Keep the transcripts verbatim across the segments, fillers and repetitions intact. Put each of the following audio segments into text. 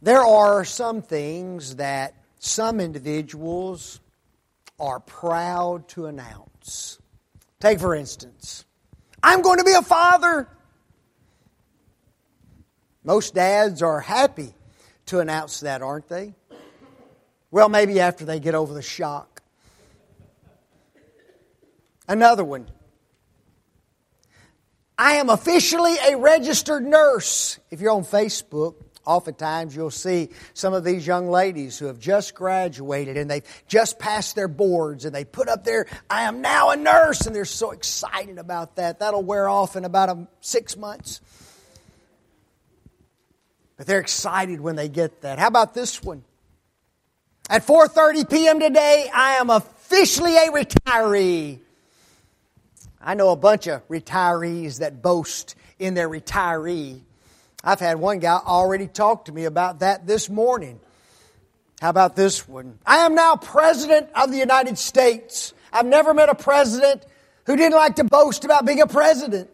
There are some things that some individuals are proud to announce. Take, for instance, I'm going to be a father. Most dads are happy to announce that, aren't they? Well, maybe after they get over the shock. Another one. I am officially a registered nurse. If you're on Facebook, oftentimes you'll see some of these young ladies who have just graduated and they've just passed their boards and they put up there, I am now a nurse, and they're so excited about that. That'll wear off in about a, six months. But they're excited when they get that. How about this one? At four thirty p.m. today, I am officially a retiree. I know a bunch of retirees that boast in their retiree. I've had one guy already talk to me about that this morning. How about this one? I am now President of the United States. I've never met a president who didn't like to boast about being a president.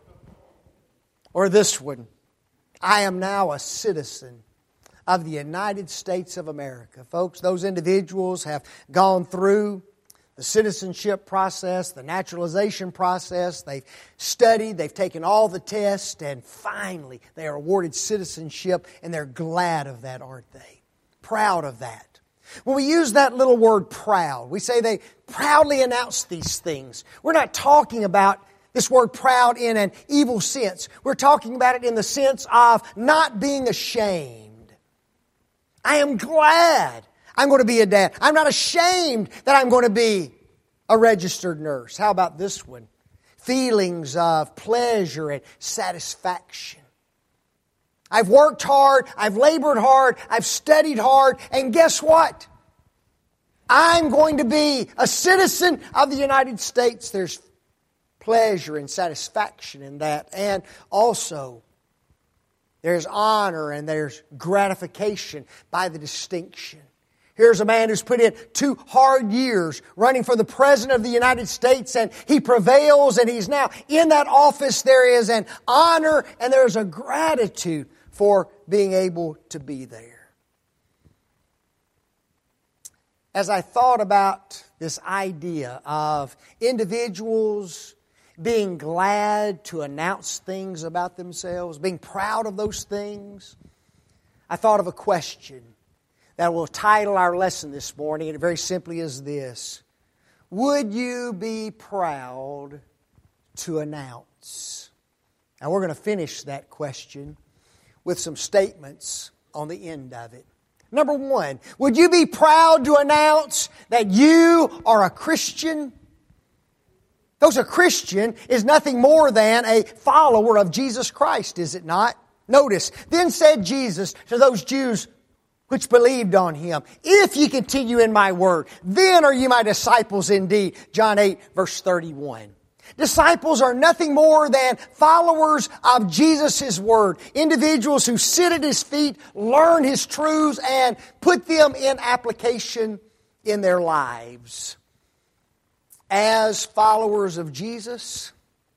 Or this one. I am now a citizen of the United States of America. Folks, those individuals have gone through the citizenship process, the naturalization process. They've studied, they've taken all the tests, and finally they are awarded citizenship, and they're glad of that, aren't they? Proud of that. When we use that little word proud, we say they proudly announce these things. We're not talking about this word proud in an evil sense. We're talking about it in the sense of not being ashamed. I am glad I'm going to be a dad. I'm not ashamed that I'm going to be a registered nurse. How about this one? Feelings of pleasure and satisfaction. I've worked hard, I've labored hard, I've studied hard, and guess what? I'm going to be a citizen of the United States. There's pleasure and satisfaction in that. And also, there's honor and there's gratification by the distinction. Here's a man who's put in two hard years running for the President of the United States, and he prevails, and he's now in that office. There is an honor and there's a gratitude for being able to be there. As I thought about this idea of individuals being glad to announce things about themselves, being proud of those things, I thought of a question that will title our lesson this morning, and it very simply is this. Would you be proud to announce? Now we're going to finish that question with some statements on the end of it. Number one, would you be proud to announce that you are a Christian? Those a Christian is nothing more than a follower of Jesus Christ, is it not? Notice, then said Jesus to those Jews which believed on Him, if ye continue in my word, then are ye my disciples indeed. John eight, verse thirty-one. Disciples are nothing more than followers of Jesus' word. Individuals who sit at His feet, learn His truths, and put them in application in their lives. As followers of Jesus,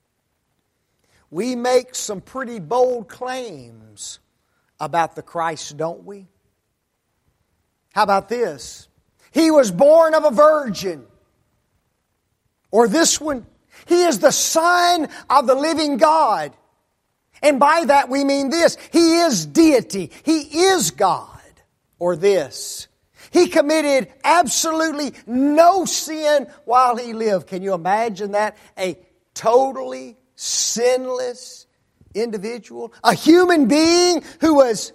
we make some pretty bold claims about the Christ, don't we? How about this? He was born of a virgin. Or this one, He is the Son of the living God. And by that we mean this, He is deity. He is God. Or this, He committed absolutely no sin while He lived. Can you imagine that? A totally sinless individual. A human being who was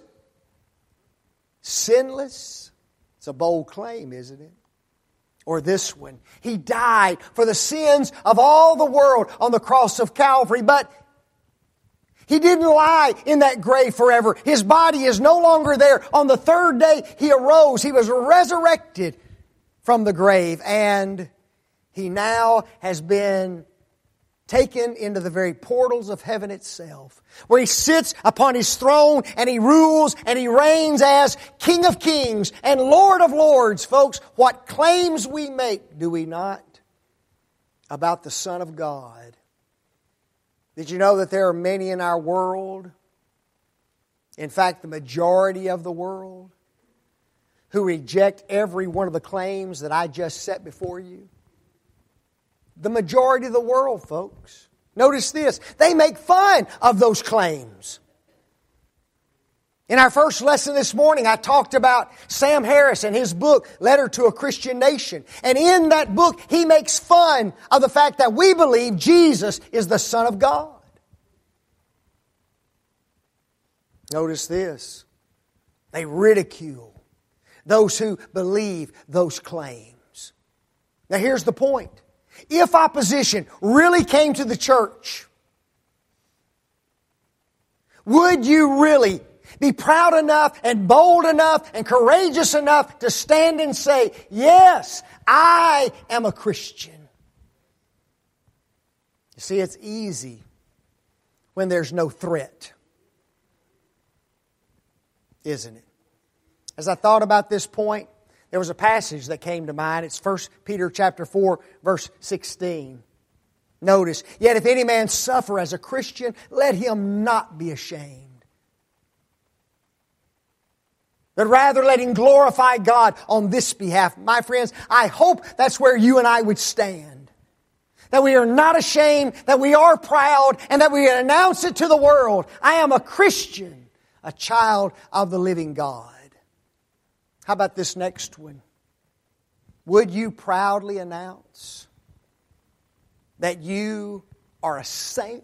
sinless. It's a bold claim, isn't it? Or this one. He died for the sins of all the world on the cross of Calvary, but He didn't lie in that grave forever. His body is no longer there. On the third day, He arose. He was resurrected from the grave, and He now has been taken into the very portals of heaven itself, where He sits upon His throne and He rules and He reigns as King of Kings and Lord of Lords. Folks, what claims we make, do we not, about the Son of God? Did you know that there are many in our world In fact, the majority of the world who reject every one of the claims that I just set before you, the majority of the world, folks, notice this, they make fun of those claims. In our first lesson this morning, I talked about Sam Harris and his book, Letter to a Christian Nation. And in that book, he makes fun of the fact that we believe Jesus is the Son of God. Notice this. They ridicule those who believe those claims. Now here's the point. If opposition really came to the church, would you really be proud enough and bold enough and courageous enough to stand and say, yes, I am a Christian? You see, it's easy when there's no threat, isn't it? As I thought about this point, there was a passage that came to mind. It's First Peter chapter four, verse sixteen. Notice, yet if any man suffer as a Christian, let him not be ashamed, but rather let him glorify God on this behalf. My friends, I hope that's where you and I would stand. That we are not ashamed, that we are proud, and that we announce it to the world. I am a Christian, a child of the living God. How about this next one? Would you proudly announce that you are a saint?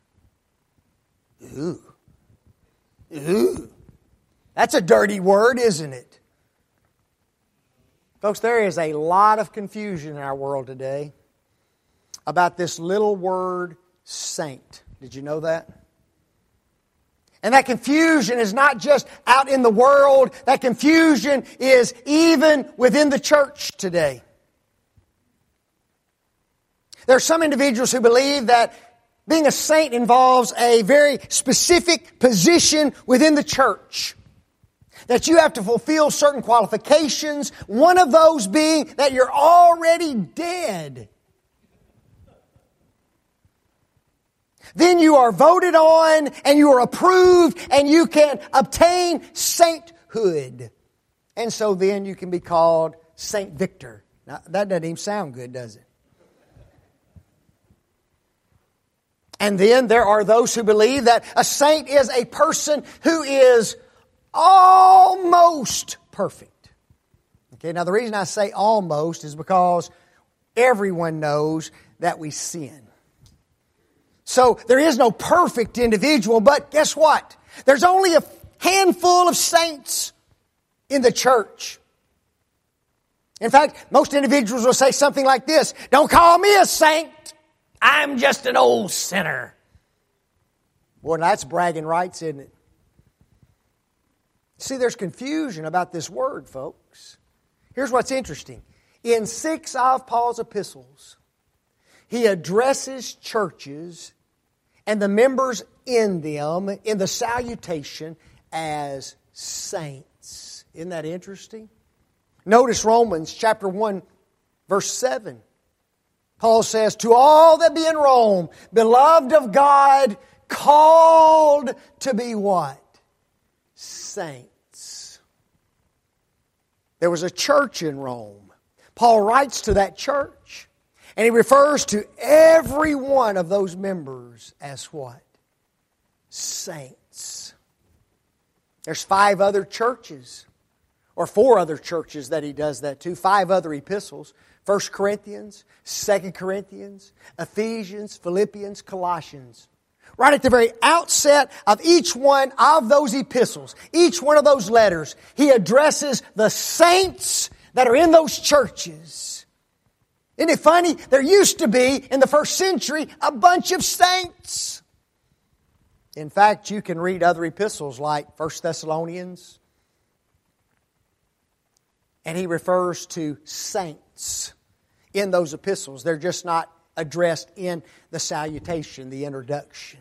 Ooh. Ooh. That's a dirty word, isn't it? Folks, there is a lot of confusion in our world today about this little word, saint. Did you know that? And that confusion is not just out in the world. That confusion is even within the church today. There are some individuals who believe that being a saint involves a very specific position within the church. That you have to fulfill certain qualifications, one of those being that you're already dead. Then you are voted on and you are approved and you can obtain sainthood. And so then you can be called Saint Victor. Now, that doesn't even sound good, does it? And then there are those who believe that a saint is a person who is almost perfect. Okay, now the reason I say almost is because everyone knows that we sin. So there is no perfect individual, but guess what? There's only a handful of saints in the church. In fact, most individuals will say something like this, don't call me a saint, I'm just an old sinner. Boy, that's bragging rights, isn't it? See, there's confusion about this word, folks. Here's what's interesting. In six of Paul's epistles, he addresses churches and the members in them in the salutation as saints. Isn't that interesting? Notice Romans chapter one, verse seven. Paul says, to all that be in Rome, beloved of God, called to be what? Saints. There was a church in Rome. Paul writes to that church. And he refers to every one of those members as what? Saints. There's five other churches, or four other churches that he does that to. Five other epistles. First Corinthians, Second Corinthians, Ephesians, Philippians, Colossians. Right at the very outset of each one of those epistles, each one of those letters, he addresses the saints that are in those churches. Isn't it funny? There used to be, in the first century, a bunch of saints. In fact, you can read other epistles like First Thessalonians, and he refers to saints in those epistles. They're just not addressed in the salutation, the introduction.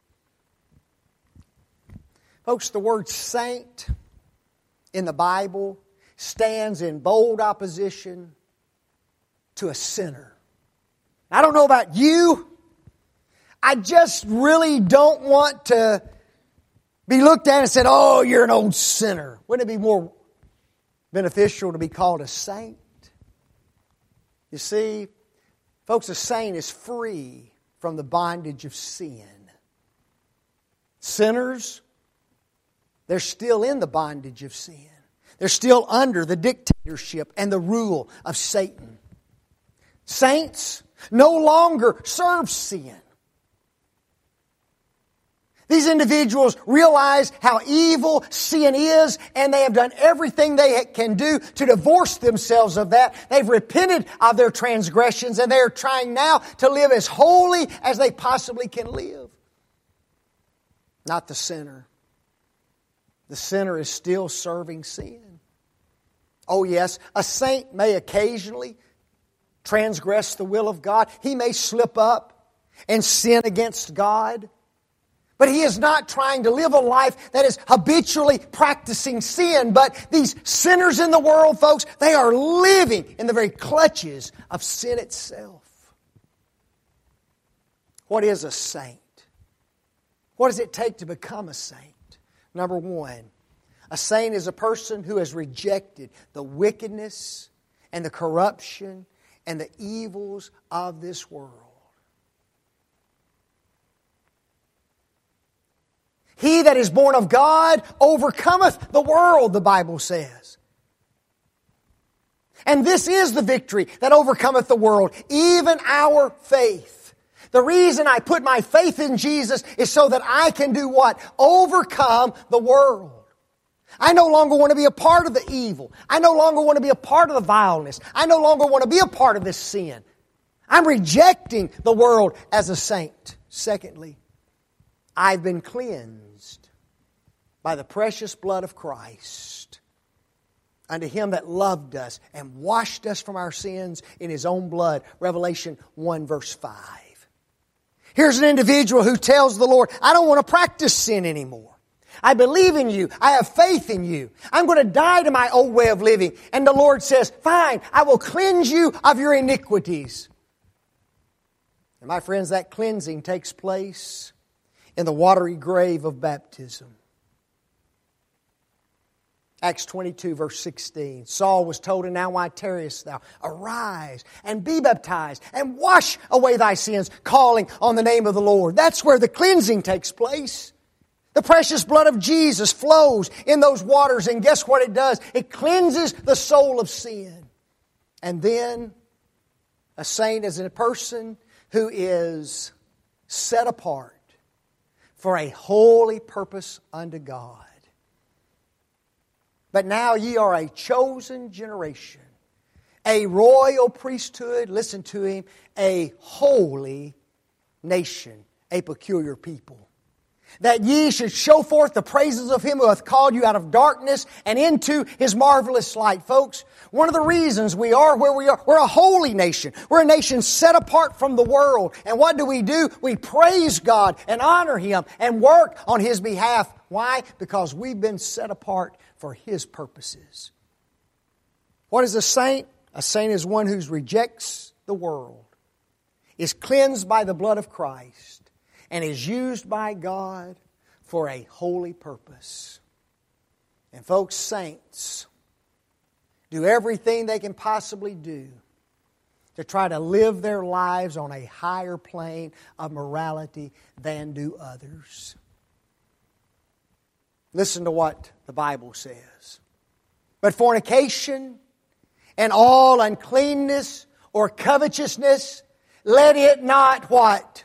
Folks, the word saint in the Bible stands in bold opposition to a sinner. I don't know about you. I just really don't want to be looked at and said, oh, you're an old sinner. Wouldn't it be more beneficial to be called a saint? You see, folks, a saint is free from the bondage of sin. Sinners, they're still in the bondage of sin. They're still under the dictatorship and the rule of Satan. Saints no longer serve sin. These individuals realize how evil sin is, and they have done everything they can do to divorce themselves of that. They've repented of their transgressions, and they are trying now to live as holy as they possibly can live. Not the sinner. The sinner is still serving sin. Oh yes, a saint may occasionally transgress the will of God. He may slip up and sin against God. But he is not trying to live a life that is habitually practicing sin. But these sinners in the world, folks, they are living in the very clutches of sin itself. What is a saint? What does it take to become a saint? Number one, a saint is a person who has rejected the wickedness and the corruption and the evils of this world. He that is born of God overcometh the world, the Bible says. And this is the victory that overcometh the world, even our faith. The reason I put my faith in Jesus is so that I can do what? Overcome the world. I no longer want to be a part of the evil. I no longer want to be a part of the vileness. I no longer want to be a part of this sin. I'm rejecting the world as a saint. Secondly, I've been cleansed by the precious blood of Christ unto Him that loved us and washed us from our sins in His own blood. Revelation one verse five. Here's an individual who tells the Lord, I don't want to practice sin anymore. I believe in You. I have faith in You. I'm going to die to my old way of living. And the Lord says, fine, I will cleanse you of your iniquities. And my friends, that cleansing takes place in the watery grave of baptism. Acts twenty-two verse sixteen. Saul was told, and now why tarriest thou? Arise and be baptized and wash away thy sins, calling on the name of the Lord. That's where the cleansing takes place. The precious blood of Jesus flows in those waters, and guess what it does? It cleanses the soul of sin. And then a saint is a person who is set apart for a holy purpose unto God. But now ye are a chosen generation, a royal priesthood, listen to him, a holy nation, a peculiar people. That ye should show forth the praises of Him who hath called you out of darkness and into His marvelous light. Folks, one of the reasons we are where we are, we're a holy nation. We're a nation set apart from the world. And what do we do? We praise God and honor Him and work on His behalf. Why? Because we've been set apart for His purposes. What is a saint? A saint is one who rejects the world, is cleansed by the blood of Christ, and is used by God for a holy purpose. And folks, saints do everything they can possibly do to try to live their lives on a higher plane of morality than do others. Listen to what the Bible says. But fornication and all uncleanness or covetousness, let it not what?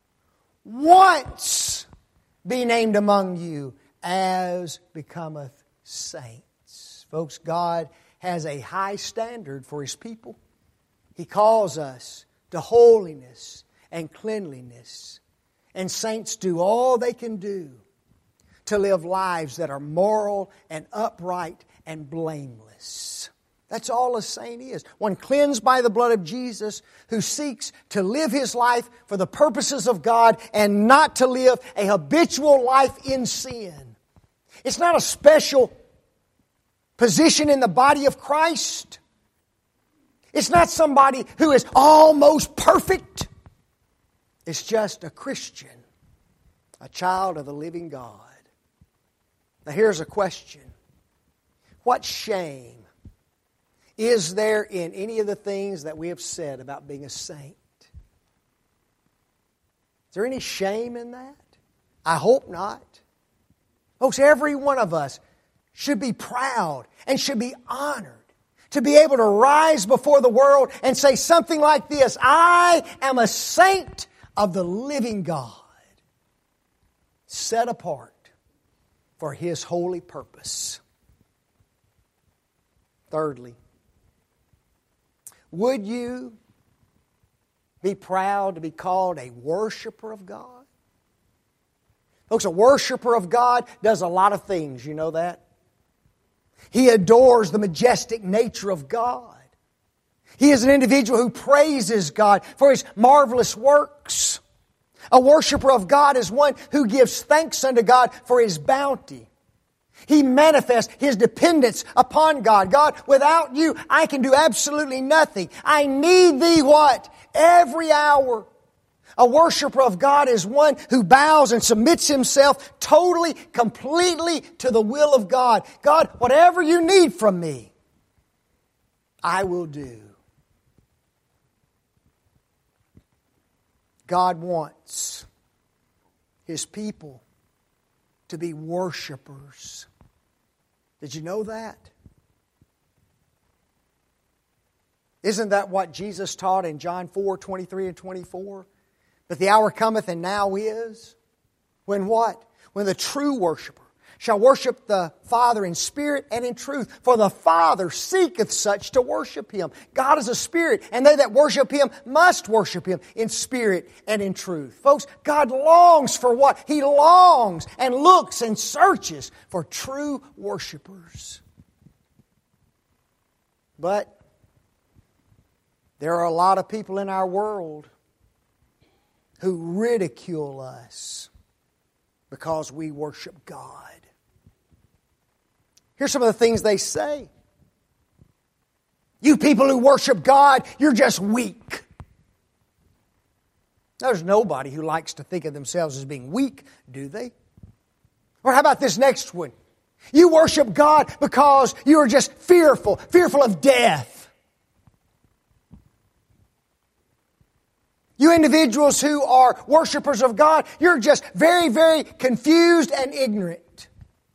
Once be named among you as becometh saints. Folks, God has a high standard for His people. He calls us to holiness and cleanliness. And saints do all they can do to live lives that are moral and upright and blameless. That's all a saint is. One cleansed by the blood of Jesus who seeks to live his life for the purposes of God and not to live a habitual life in sin. It's not a special position in the body of Christ. It's not somebody who is almost perfect. It's just a Christian, a child of the living God. Now here's a question. What shame is there in any of the things that we have said about being a saint? Is there any shame in that? I hope not. Folks, every one of us should be proud and should be honored to be able to rise before the world and say something like this: I am a saint of the living God, set apart for His holy purpose. Thirdly, would you be proud to be called a worshiper of God? Folks, a worshiper of God does a lot of things, you know that? He adores the majestic nature of God. He is an individual who praises God for His marvelous works. A worshiper of God is one who gives thanks unto God for His bounty. He manifests His dependence upon God. God, without You, I can do absolutely nothing. I need Thee what? Every hour. A worshiper of God is one who bows and submits himself totally, completely to the will of God. God, whatever You need from me, I will do. God wants His people to be worshipers. Did you know that? Isn't that what Jesus taught in John four, twenty-three and twenty-four? But the hour cometh and now is. When what? When the true worshiper shall worship the Father in spirit and in truth. For the Father seeketh such to worship Him. God is a spirit, and they that worship Him must worship Him in spirit and in truth. Folks, God longs for what? He longs and looks and searches for true worshipers. But there are a lot of people in our world who ridicule us because we worship God. Here's some of the things they say. You people who worship God, you're just weak. There's nobody who likes to think of themselves as being weak, do they? Or how about this next one? You worship God because you are just fearful, fearful of death. You individuals who are worshipers of God, you're just very, very confused and ignorant.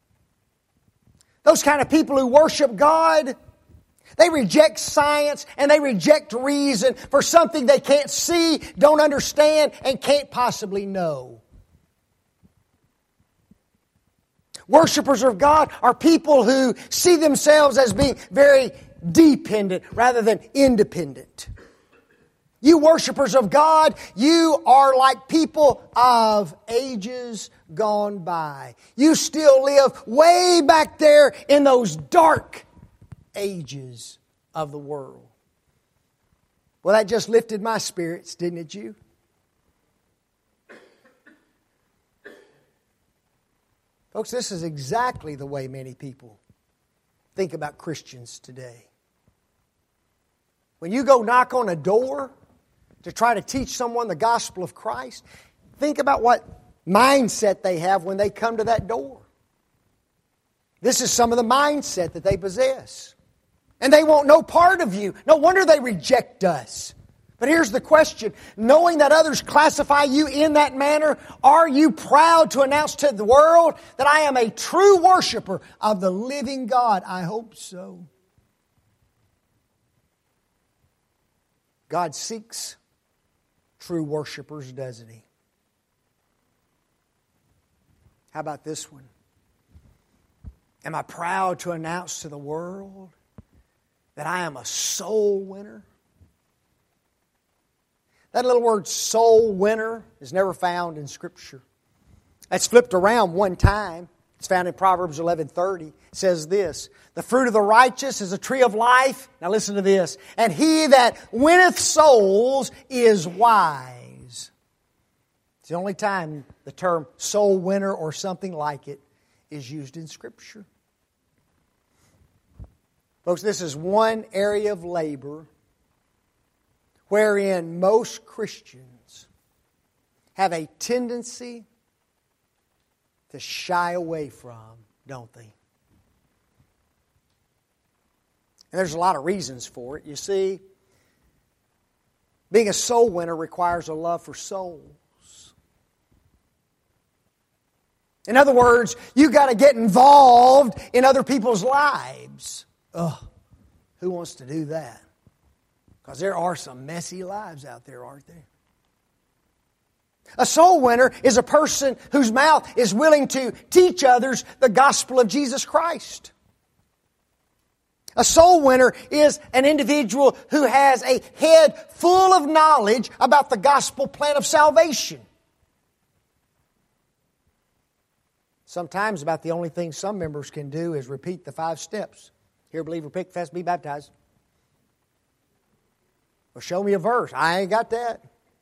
Those kind of people who worship God, they reject science and they reject reason for something they can't see, don't understand, and can't possibly know. Worshipers of God are people who see themselves as being very dependent rather than independent. You worshipers of God, you are like people of ages gone by. You still live way back there in those dark ages of the world. Well, that just lifted my spirits, didn't it, you? Folks, this is exactly the way many people think about Christians today. When you go knock on a door to try to teach someone the gospel of Christ, think about what mindset they have when they come to that door. This is some of the mindset that they possess. And they want no part of you. No wonder they reject us. But here's the question. Knowing that others classify you in that manner, are you proud to announce to the world that I am a true worshiper of the living God? I hope so. God seeks true worshipers, doesn't He? How about this one? Am I proud to announce to the world that I am a soul winner? That little word soul winner is never found in Scripture. It's flipped around one time. It's found in Proverbs eleven thirty. It says this: the fruit of the righteous is a tree of life. Now listen to this. And he that winneth souls is wise. It's the only time the term soul winner or something like it is used in Scripture. Folks, this is one area of labor wherein most Christians have a tendency to shy away from don't they? And there's a lot of reasons for it. You see, being a soul winner requires a love for souls. In other words, you've got to get involved in other people's lives. Ugh, who wants to do that? Because there are some messy lives out there, aren't there? A soul winner is a person whose mouth is willing to teach others the gospel of Jesus Christ. A soul winner is an individual who has a head full of knowledge about the gospel plan of salvation. Sometimes about the only thing some members can do is repeat the five steps. Hear, believe, repent, confess, be baptized. Well, show me a verse. I ain't got that.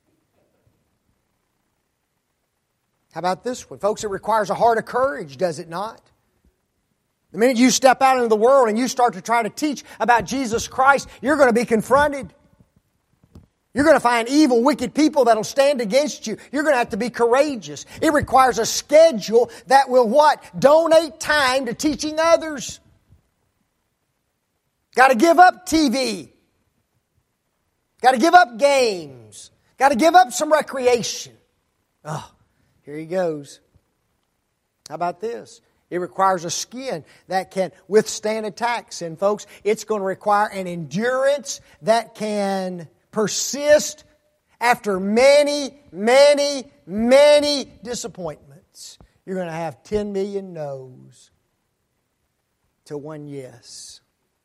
How about this one? Folks, it requires a heart of courage, does it not? The minute you step out into the world and you start to try to teach about Jesus Christ, you're going to be confronted. You're going to find evil, wicked people that'll stand against you. You're going to have to be courageous. It requires a schedule that will what? Donate time to teaching others. Got to give up T V. Got to give up games. Got to give up some recreation. Oh, here he goes. How about this? It requires a skin that can withstand attacks. And folks, it's going to require an endurance that can persist after many, many, many disappointments. You're going to have ten million no's to one yes.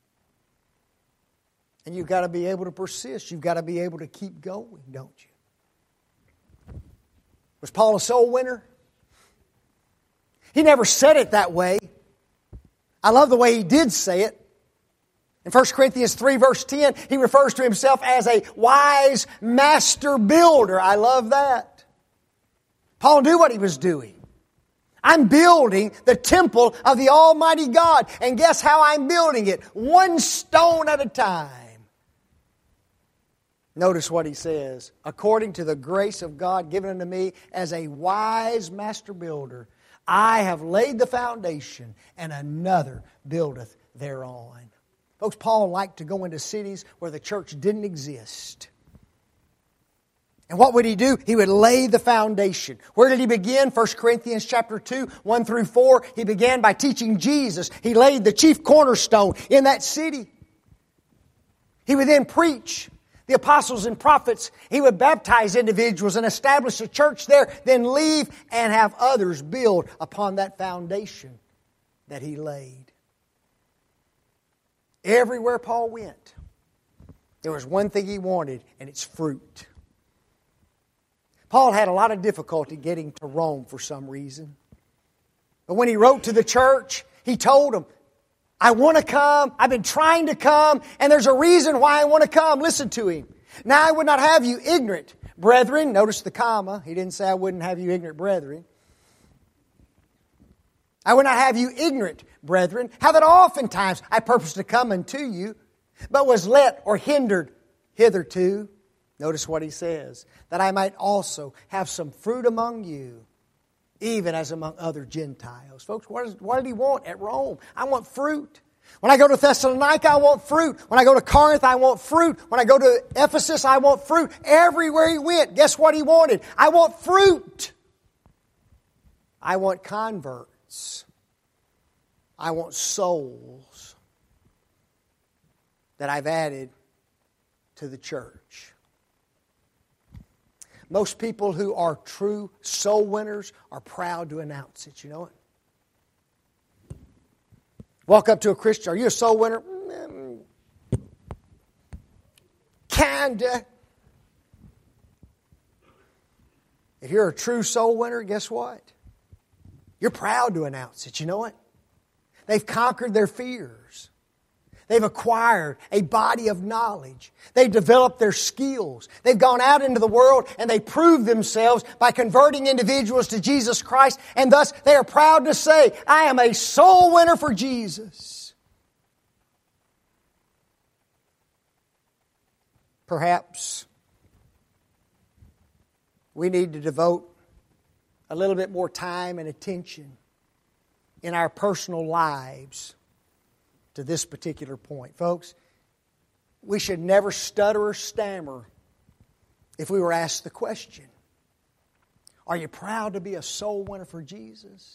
And you've got to be able to persist. You've got to be able to keep going, don't you? Was Paul a soul winner? He never said it that way. I love the way he did say it. In First Corinthians three verse ten, he refers to himself as a wise master builder. I love that. Paul knew what he was doing. I'm building the temple of the Almighty God. And guess how I'm building it? One stone at a time. Notice what he says. According to the grace of God given unto me as a wise master builder, I have laid the foundation, and another buildeth thereon. Folks, Paul liked to go into cities where the church didn't exist. And what would he do? He would lay the foundation. Where did he begin? First Corinthians chapter two, one through four. He began by teaching Jesus. He laid the chief cornerstone in that city. He would then preach the apostles and prophets. He would baptize individuals and establish a church there, then leave and have others build upon that foundation that he laid. Everywhere Paul went, there was one thing he wanted, and it's fruit. Paul had a lot of difficulty getting to Rome for some reason. But when he wrote to the church, he told them, I want to come, I've been trying to come, and there's a reason why I want to come. Listen to him. Now I would not have you ignorant, brethren. Notice the comma. He didn't say I wouldn't have you ignorant, brethren. I would not have you ignorant, brethren, how that oftentimes I purposed to come unto you, but was let or hindered hitherto. Notice what he says, that I might also have some fruit among you, even as among other Gentiles. Folks, what, is, what did he want at Rome? I want fruit. When I go to Thessalonica, I want fruit. When I go to Corinth, I want fruit. When I go to Ephesus, I want fruit. Everywhere he went, guess what he wanted? I want fruit. I want converts. I want souls that I've added to the church. Most people who are true soul winners are proud to announce it. You know it? Walk up to a Christian. Are you a soul winner? Mm, kinda. If you're a true soul winner, guess what? You're proud to announce it. You know it? They've conquered their fears. They've acquired a body of knowledge. They've developed their skills. They've gone out into the world and they proved themselves by converting individuals to Jesus Christ. And thus they are proud to say, I am a soul winner for Jesus. Perhaps we need to devote a little bit more time and attention in our personal lives to this particular point. Folks, we should never stutter or stammer if we were asked the question, are you proud to be a soul winner for Jesus?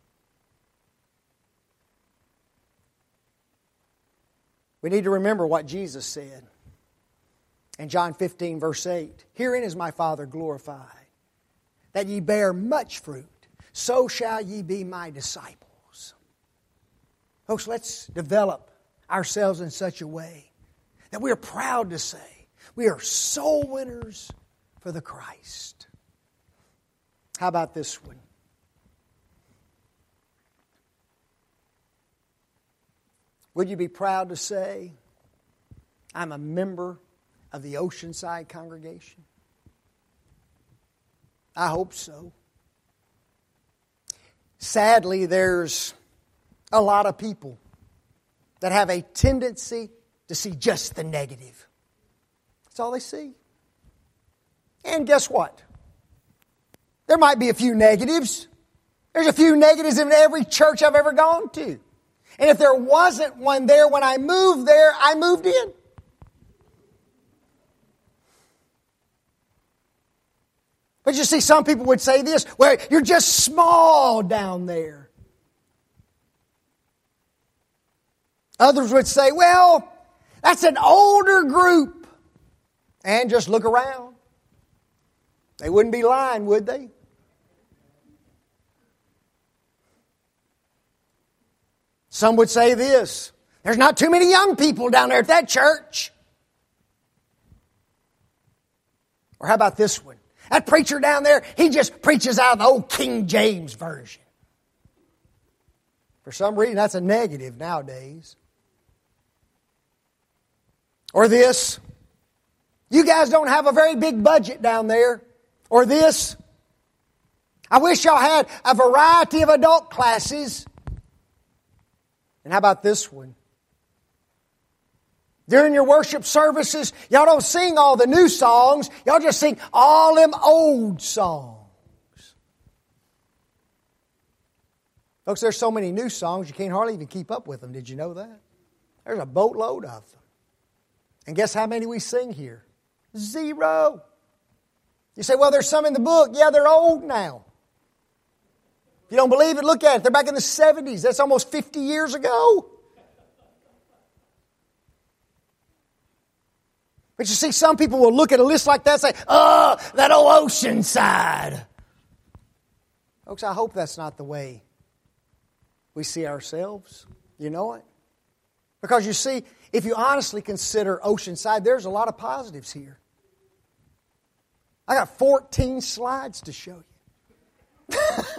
We need to remember what Jesus said in John fifteen, verse eight. Herein is my Father glorified, that ye bear much fruit, so shall ye be my disciples. Folks, let's develop ourselves in such a way that we are proud to say we are soul winners for the Christ. How about this one? Would you be proud to say, I'm a member of the Oceanside congregation? I hope so. Sadly, there's a lot of people that have a tendency to see just the negative. That's all they see. And guess what? There might be a few negatives. There's a few negatives in every church I've ever gone to. And if there wasn't one there when I moved there, I moved in. But you see, some people would say this, well, you're just small down there. Others would say, well, that's an older group. And just look around. They wouldn't be lying, would they? Some would say this, there's not too many young people down there at that church. Or how about this one? That preacher down there, he just preaches out of the old King James Version. For some reason, that's a negative nowadays. Or this, you guys don't have a very big budget down there. Or this, I wish y'all had a variety of adult classes. And how about this one? During your worship services, y'all don't sing all the new songs. Y'all just sing all them old songs. Folks, there's so many new songs, you can't hardly even keep up with them. Did you know that? There's a boatload of them. And guess how many we sing here? Zero. You say, well, there's some in the book. Yeah, they're old now. If you don't believe it, look at it. They're back in the seventies. That's almost fifty years ago. But you see, some people will look at a list like that and say, oh, that old Oceanside. Folks, I hope that's not the way we see ourselves. You know it? Because you see, if you honestly consider Oceanside, there's a lot of positives here. I got fourteen slides to show you.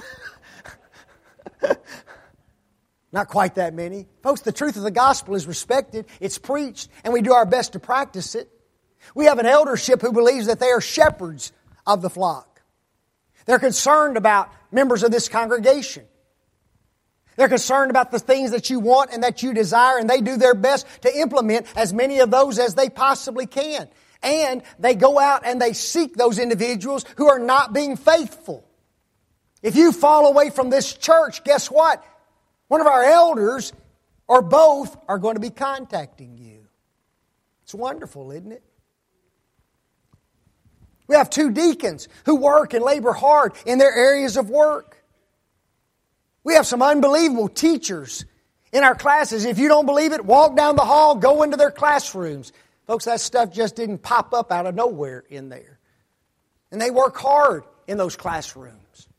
Not quite that many. Folks, the truth of the gospel is respected, it's preached, and we do our best to practice it. We have an eldership who believes that they are shepherds of the flock. They're concerned about members of this congregation. They're concerned about the things that you want and that you desire, and they do their best to implement as many of those as they possibly can. And they go out and they seek those individuals who are not being faithful. If you fall away from this church, guess what? One of our elders or both are going to be contacting you. It's wonderful, isn't it? We have two deacons who work and labor hard in their areas of work. We have some unbelievable teachers in our classes. If you don't believe it, walk down the hall, go into their classrooms. Folks, that stuff just didn't pop up out of nowhere in there. And they work hard in those classrooms.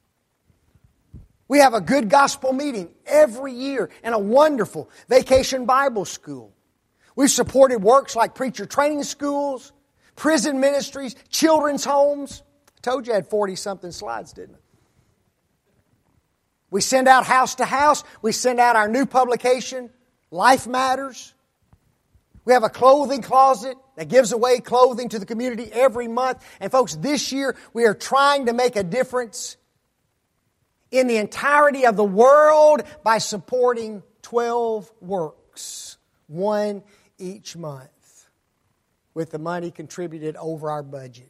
We have a good gospel meeting every year and a wonderful vacation Bible school. We've supported works like preacher training schools, prison ministries, children's homes. I told you I had forty-something slides, didn't I? We send out house to house. We send out our new publication, Life Matters. We have a clothing closet that gives away clothing to the community every month. And folks, this year we are trying to make a difference in the entirety of the world by supporting twelve works, one each month, with the money contributed over our budget.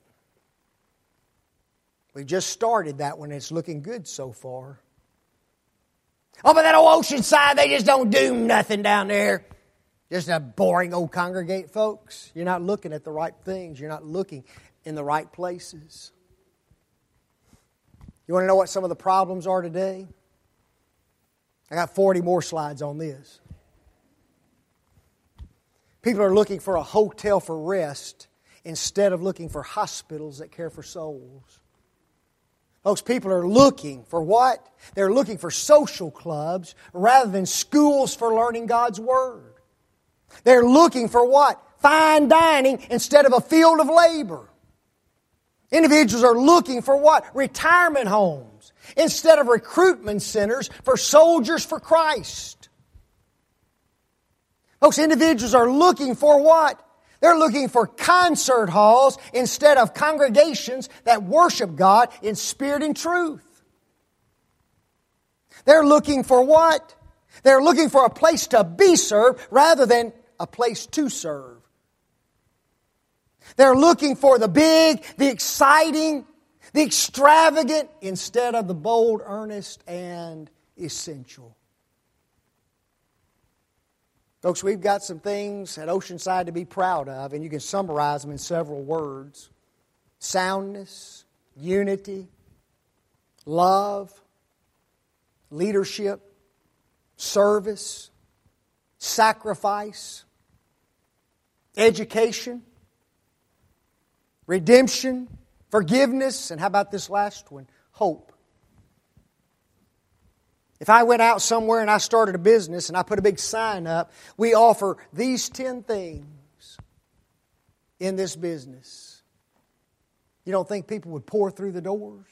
We just started that one. It's looking good so far. Oh, but that old Oceanside, they just don't do nothing down there. Just a boring old congregate, folks. You're not looking at the right things. You're not looking in the right places. You want to know what some of the problems are today? I got forty more slides on this. People are looking for a hotel for rest instead of looking for hospitals that care for souls. Folks, people are looking for what? They're looking for social clubs rather than schools for learning God's Word. They're looking for what? Fine dining instead of a field of labor. Individuals are looking for what? Retirement homes instead of recruitment centers for soldiers for Christ. Folks, individuals are looking for what? They're looking for concert halls instead of congregations that worship God in spirit and truth. They're looking for what? They're looking for a place to be served rather than a place to serve. They're looking for the big, the exciting, the extravagant instead of the bold, earnest, and essential. Folks, we've got some things at Oceanside to be proud of, and you can summarize them in several words. Soundness, unity, love, leadership, service, sacrifice, education, redemption, forgiveness, and how about this last one? Hope. If I went out somewhere and I started a business and I put a big sign up, we offer these ten things in this business. You don't think people would pour through the doors?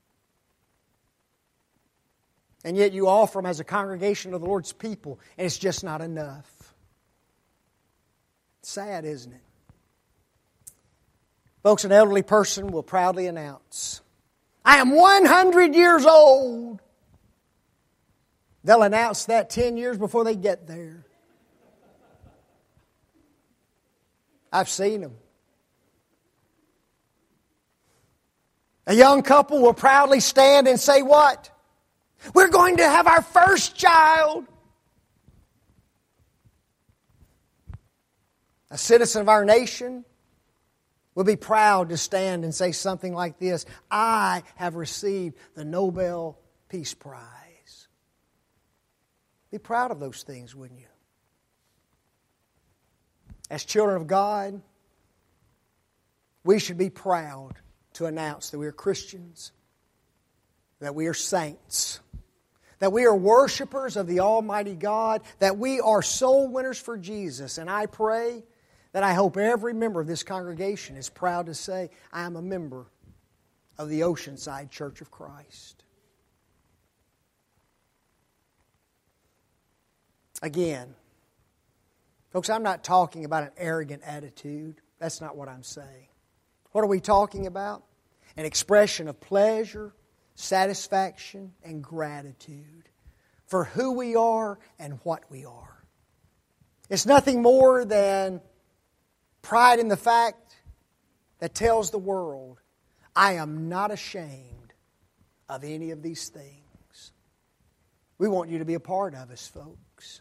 And yet you offer them as a congregation of the Lord's people, and it's just not enough. Sad, isn't it? Folks, an elderly person will proudly announce, I am one hundred years old. They'll announce that ten years before they get there. I've seen them. A young couple will proudly stand and say what? We're going to have our first child. A citizen of our nation will be proud to stand and say something like this. I have received the Nobel Peace Prize. Be proud of those things, wouldn't you? As children of God, we should be proud to announce that we are Christians, that we are saints, that we are worshipers of the Almighty God, that we are soul winners for Jesus. And I pray that I hope every member of this congregation is proud to say, I am a member of the Oceanside Church of Christ. Again, folks, I'm not talking about an arrogant attitude. That's not what I'm saying. What are we talking about? An expression of pleasure, satisfaction, and gratitude for who we are and what we are. It's nothing more than pride in the fact that tells the world, I am not ashamed of any of these things. We want you to be a part of us, folks.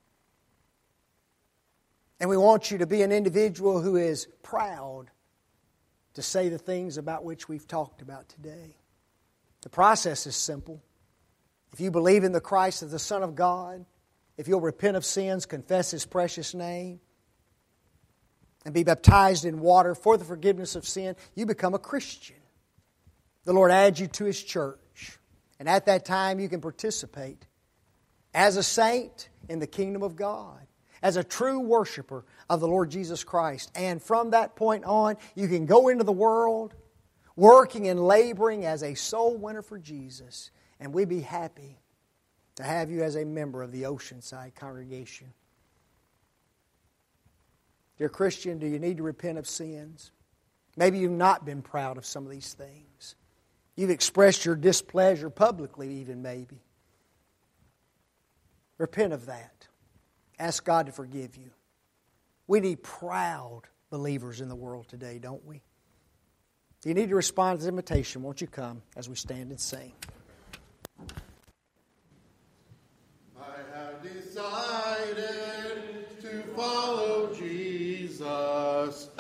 And we want you to be an individual who is proud to say the things about which we've talked about today. The process is simple. If you believe in the Christ as the Son of God, if you'll repent of sins, confess His precious name, and be baptized in water for the forgiveness of sin, you become a Christian. The Lord adds you to His church. And at that time you can participate as a saint in the kingdom of God, as a true worshiper of the Lord Jesus Christ. And from that point on, you can go into the world working and laboring as a soul winner for Jesus. And we'd be happy to have you as a member of the Oceanside congregation. Dear Christian, do you need to repent of sins? Maybe you've not been proud of some of these things. You've expressed your displeasure publicly even maybe. Repent of that. Ask God to forgive you. We need proud believers in the world today, don't we? If you need to respond to the invitation, won't you come as we stand and sing? us